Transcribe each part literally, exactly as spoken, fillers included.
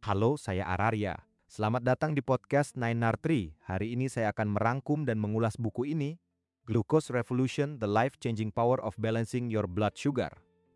Halo, saya Araria. Selamat datang di podcast Nine R Tree. Hari ini saya akan merangkum dan mengulas buku ini, Glucose Revolution: The Life-Changing Power of Balancing Your Blood Sugar.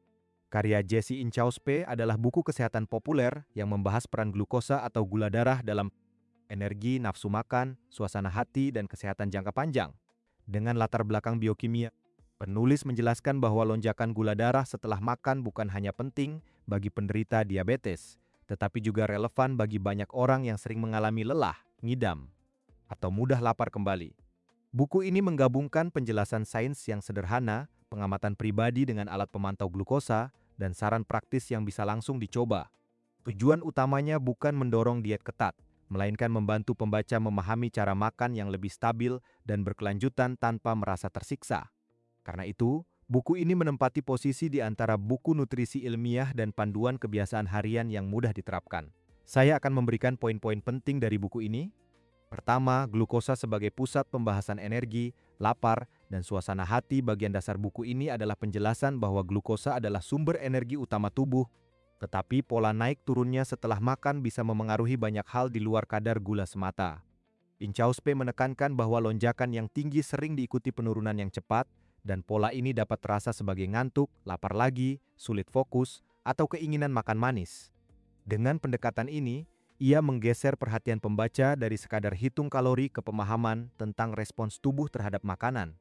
Karya Jesse Inchauspé adalah buku kesehatan populer yang membahas peran glukosa atau gula darah dalam energi, nafsu makan, suasana hati, dan kesehatan jangka panjang. Dengan latar belakang biokimia, penulis menjelaskan bahwa lonjakan gula darah setelah makan bukan hanya penting bagi penderita diabetes, tetapi juga relevan bagi banyak orang yang sering mengalami lelah, ngidam, atau mudah lapar kembali. Buku ini menggabungkan penjelasan sains yang sederhana, pengamatan pribadi dengan alat pemantau glukosa, dan saran praktis yang bisa langsung dicoba. Tujuan utamanya bukan mendorong diet ketat, melainkan membantu pembaca memahami cara makan yang lebih stabil dan berkelanjutan tanpa merasa tersiksa. Karena itu, buku ini menempati posisi di antara buku nutrisi ilmiah dan panduan kebiasaan harian yang mudah diterapkan. Saya akan memberikan poin-poin penting dari buku ini. Pertama, glukosa sebagai pusat pembahasan energi, lapar, dan suasana hati. Bagian dasar buku ini adalah penjelasan bahwa glukosa adalah sumber energi utama tubuh, tetapi pola naik turunnya setelah makan bisa memengaruhi banyak hal di luar kadar gula semata. Inchauspé menekankan bahwa lonjakan yang tinggi sering diikuti penurunan yang cepat, dan pola ini dapat terasa sebagai ngantuk, lapar lagi, sulit fokus, atau keinginan makan manis. Dengan pendekatan ini, ia menggeser perhatian pembaca dari sekadar hitung kalori ke pemahaman tentang respons tubuh terhadap makanan.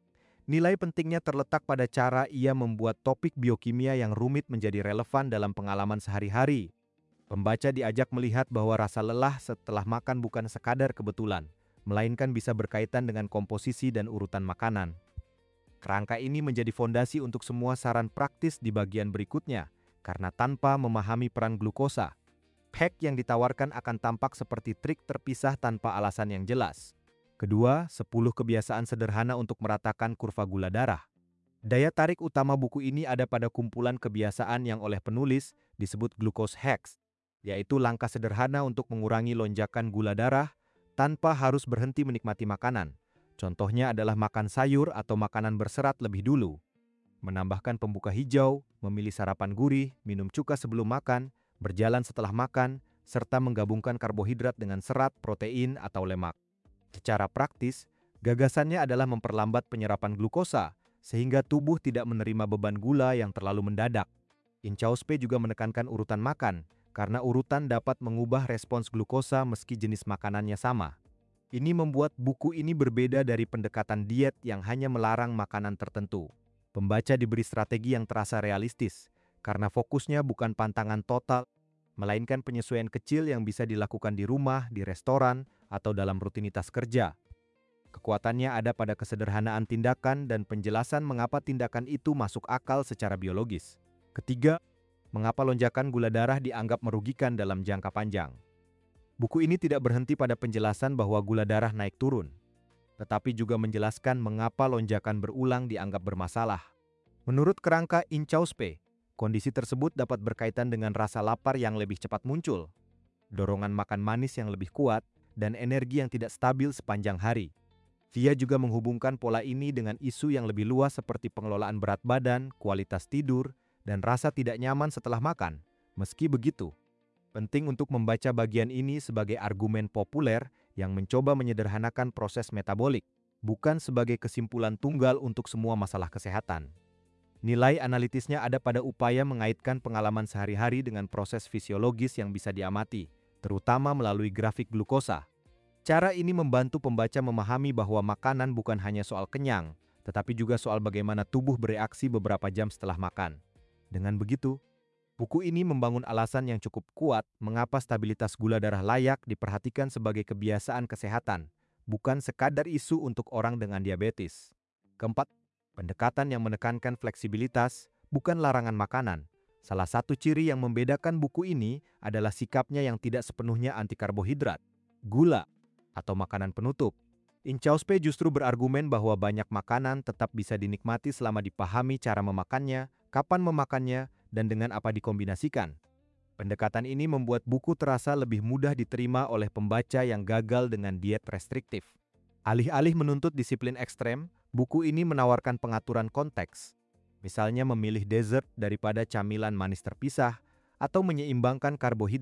Nilai pentingnya terletak pada cara ia membuat topik biokimia yang rumit menjadi relevan dalam pengalaman sehari-hari. Pembaca diajak melihat bahwa rasa lelah setelah makan bukan sekadar kebetulan, melainkan bisa berkaitan dengan komposisi dan urutan makanan. Kerangka ini menjadi fondasi untuk semua saran praktis di bagian berikutnya, karena tanpa memahami peran glukosa, hack yang ditawarkan akan tampak seperti trik terpisah tanpa alasan yang jelas. Kedua, sepuluh kebiasaan sederhana untuk meratakan kurva gula darah. Daya tarik utama buku ini ada pada kumpulan kebiasaan yang oleh penulis disebut glucose hacks, yaitu langkah sederhana untuk mengurangi lonjakan gula darah tanpa harus berhenti menikmati makanan. Contohnya adalah makan sayur atau makanan berserat lebih dulu, menambahkan pembuka hijau, memilih sarapan gurih, minum cuka sebelum makan, berjalan setelah makan, serta menggabungkan karbohidrat dengan serat, protein, atau lemak. Secara praktis, gagasannya adalah memperlambat penyerapan glukosa, sehingga tubuh tidak menerima beban gula yang terlalu mendadak. Inchauspé juga menekankan urutan makan, karena urutan dapat mengubah respons glukosa meski jenis makanannya sama. Ini membuat buku ini berbeda dari pendekatan diet yang hanya melarang makanan tertentu. Pembaca diberi strategi yang terasa realistis, karena fokusnya bukan pantangan total, melainkan penyesuaian kecil yang bisa dilakukan di rumah, di restoran, atau dalam rutinitas kerja. Kekuatannya ada pada kesederhanaan tindakan dan penjelasan mengapa tindakan itu masuk akal secara biologis. Ketiga, mengapa lonjakan gula darah dianggap merugikan dalam jangka panjang. Buku ini tidak berhenti pada penjelasan bahwa gula darah naik turun, tetapi juga menjelaskan mengapa lonjakan berulang dianggap bermasalah. Menurut kerangka Inchauspé, kondisi tersebut dapat berkaitan dengan rasa lapar yang lebih cepat muncul, dorongan makan manis yang lebih kuat, dan energi yang tidak stabil sepanjang hari. Dia juga menghubungkan pola ini dengan isu yang lebih luas seperti pengelolaan berat badan, kualitas tidur, dan rasa tidak nyaman setelah makan. Meski begitu, penting untuk membaca bagian ini sebagai argumen populer yang mencoba menyederhanakan proses metabolik, bukan sebagai kesimpulan tunggal untuk semua masalah kesehatan. Nilai analitisnya ada pada upaya mengaitkan pengalaman sehari-hari dengan proses fisiologis yang bisa diamati, terutama melalui grafik glukosa. Cara ini membantu pembaca memahami bahwa makanan bukan hanya soal kenyang, tetapi juga soal bagaimana tubuh bereaksi beberapa jam setelah makan. Dengan begitu, buku ini membangun alasan yang cukup kuat mengapa stabilitas gula darah layak diperhatikan sebagai kebiasaan kesehatan, bukan sekadar isu untuk orang dengan diabetes. Keempat, pendekatan yang menekankan fleksibilitas, bukan larangan makanan. Salah satu ciri yang membedakan buku ini adalah sikapnya yang tidak sepenuhnya anti karbohidrat, gula, atau makanan penutup. Inchauspé justru berargumen bahwa banyak makanan tetap bisa dinikmati selama dipahami cara memakannya, kapan memakannya, dan dengan apa dikombinasikan. Pendekatan ini membuat buku terasa lebih mudah diterima oleh pembaca yang gagal dengan diet restriktif. Alih-alih menuntut disiplin ekstrem, buku ini menawarkan pengaturan konteks. Misalnya memilih dessert daripada camilan manis terpisah, atau menyeimbangkan karbohidrat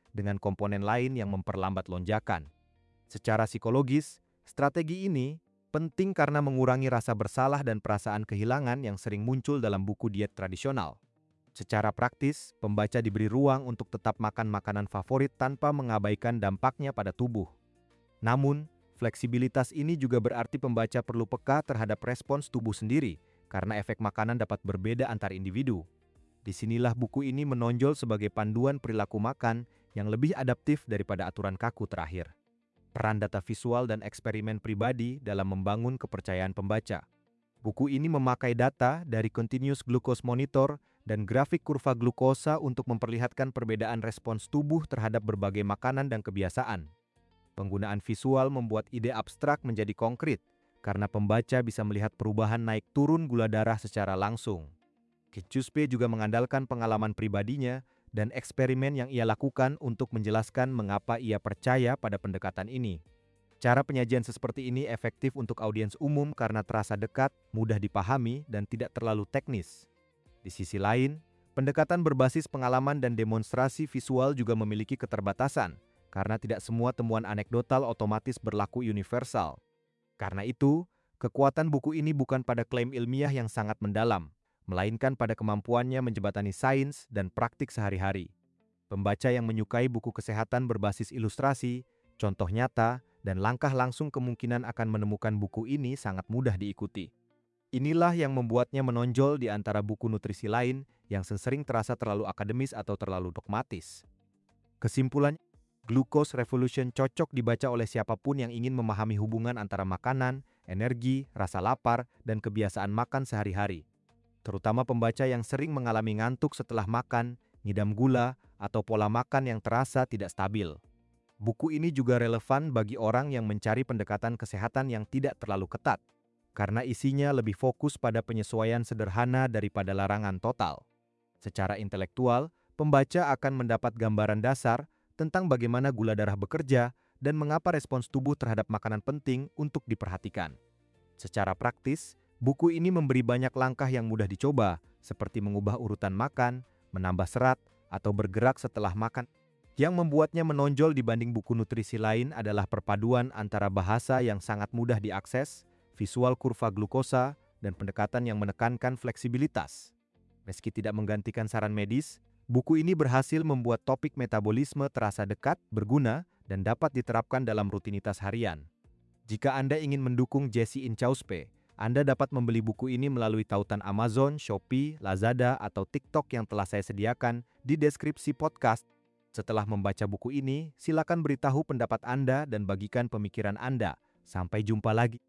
dengan komponen lain yang memperlambat lonjakan. Secara psikologis, strategi ini penting karena mengurangi rasa bersalah dan perasaan kehilangan yang sering muncul dalam buku diet tradisional. Secara praktis, pembaca diberi ruang untuk tetap makan makanan favorit tanpa mengabaikan dampaknya pada tubuh. Namun, fleksibilitas ini juga berarti pembaca perlu peka terhadap respons tubuh sendiri, karena efek makanan dapat berbeda antar individu. Disinilah buku ini menonjol sebagai panduan perilaku makan yang lebih adaptif daripada aturan kaku terakhir. Peran data visual dan eksperimen pribadi dalam membangun kepercayaan pembaca. Buku ini memakai data dari Continuous Glucose Monitor dan grafik kurva glukosa untuk memperlihatkan perbedaan respons tubuh terhadap berbagai makanan dan kebiasaan. Penggunaan visual membuat ide abstrak menjadi konkret, karena pembaca bisa melihat perubahan naik turun gula darah secara langsung. Kicuspe juga mengandalkan pengalaman pribadinya dan eksperimen yang ia lakukan untuk menjelaskan mengapa ia percaya pada pendekatan ini. Cara penyajian seperti ini efektif untuk audiens umum karena terasa dekat, mudah dipahami, dan tidak terlalu teknis. Di sisi lain, pendekatan berbasis pengalaman dan demonstrasi visual juga memiliki keterbatasan, karena tidak semua temuan anekdotal otomatis berlaku universal. Karena itu, kekuatan buku ini bukan pada klaim ilmiah yang sangat mendalam, melainkan pada kemampuannya menjembatani sains dan praktik sehari-hari. Pembaca yang menyukai buku kesehatan berbasis ilustrasi, contoh nyata, dan langkah langsung kemungkinan akan menemukan buku ini sangat mudah diikuti. Inilah yang membuatnya menonjol di antara buku nutrisi lain yang sering terasa terlalu akademis atau terlalu dogmatis. Kesimpulannya, Glucose Revolution cocok dibaca oleh siapapun yang ingin memahami hubungan antara makanan, energi, rasa lapar, dan kebiasaan makan sehari-hari. Terutama pembaca yang sering mengalami ngantuk setelah makan, ngidam gula, atau pola makan yang terasa tidak stabil. Buku ini juga relevan bagi orang yang mencari pendekatan kesehatan yang tidak terlalu ketat, karena isinya lebih fokus pada penyesuaian sederhana daripada larangan total. Secara intelektual, pembaca akan mendapat gambaran dasar tentang bagaimana gula darah bekerja dan mengapa respons tubuh terhadap makanan penting untuk diperhatikan. Secara praktis, buku ini memberi banyak langkah yang mudah dicoba, seperti mengubah urutan makan, menambah serat, atau bergerak setelah makan. Yang membuatnya menonjol dibanding buku nutrisi lain adalah perpaduan antara bahasa yang sangat mudah diakses, visual kurva glukosa, dan pendekatan yang menekankan fleksibilitas. Meski tidak menggantikan saran medis, buku ini berhasil membuat topik metabolisme terasa dekat, berguna, dan dapat diterapkan dalam rutinitas harian. Jika Anda ingin mendukung Jesse Inchauspé, Anda dapat membeli buku ini melalui tautan Amazon, Shopee, Lazada, atau TikTok yang telah saya sediakan di deskripsi podcast. Setelah membaca buku ini, silakan beritahu pendapat Anda dan bagikan pemikiran Anda. Sampai jumpa lagi.